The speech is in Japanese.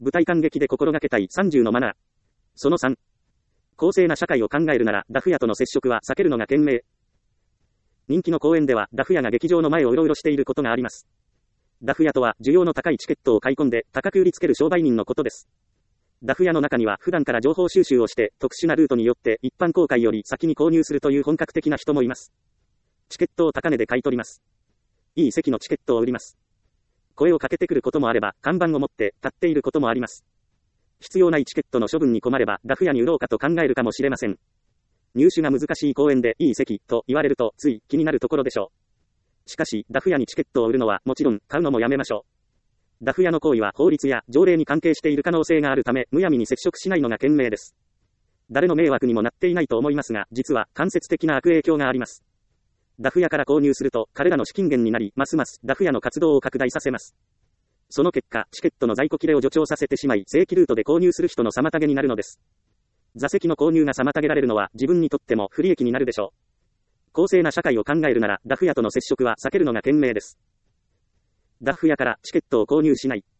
舞台観劇で心がけたい30のマナー。その3。公正な社会を考えるなら、ダフ屋との接触は避けるのが賢明。人気の公演では、ダフ屋が劇場の前をうろうろしていることがあります。ダフ屋とは、需要の高いチケットを買い込んで、高く売りつける商売人のことです。ダフ屋の中には、普段から情報収集をして、特殊なルートによって、一般公開より先に購入するという本格的な人もいます。チケットを高値で買い取ります。いい席のチケットを売ります。声をかけてくることもあれば、看板を持って立っていることもあります。必要ないチケットの処分に困れば、ダフ屋に売ろうかと考えるかもしれません。入手が難しい公演でいい席と言われると、つい気になるところでしょう。しかし、ダフ屋にチケットを売るのはもちろん、買うのもやめましょう。ダフ屋の行為は法律や条例に関係している可能性があるため、むやみに接触しないのが賢明です。誰の迷惑にもなっていないと思いますが、実は間接的な悪影響があります。ダフ屋から購入すると、彼らの資金源になり、ますますダフ屋の活動を拡大させます。その結果、チケットの在庫切れを助長させてしまい、正規ルートで購入する人の妨げになるのです。座席の購入が妨げられるのは自分にとっても不利益になるでしょう。公正な社会を考えるなら、ダフ屋との接触は避けるのが賢明です。ダフ屋からチケットを購入しない。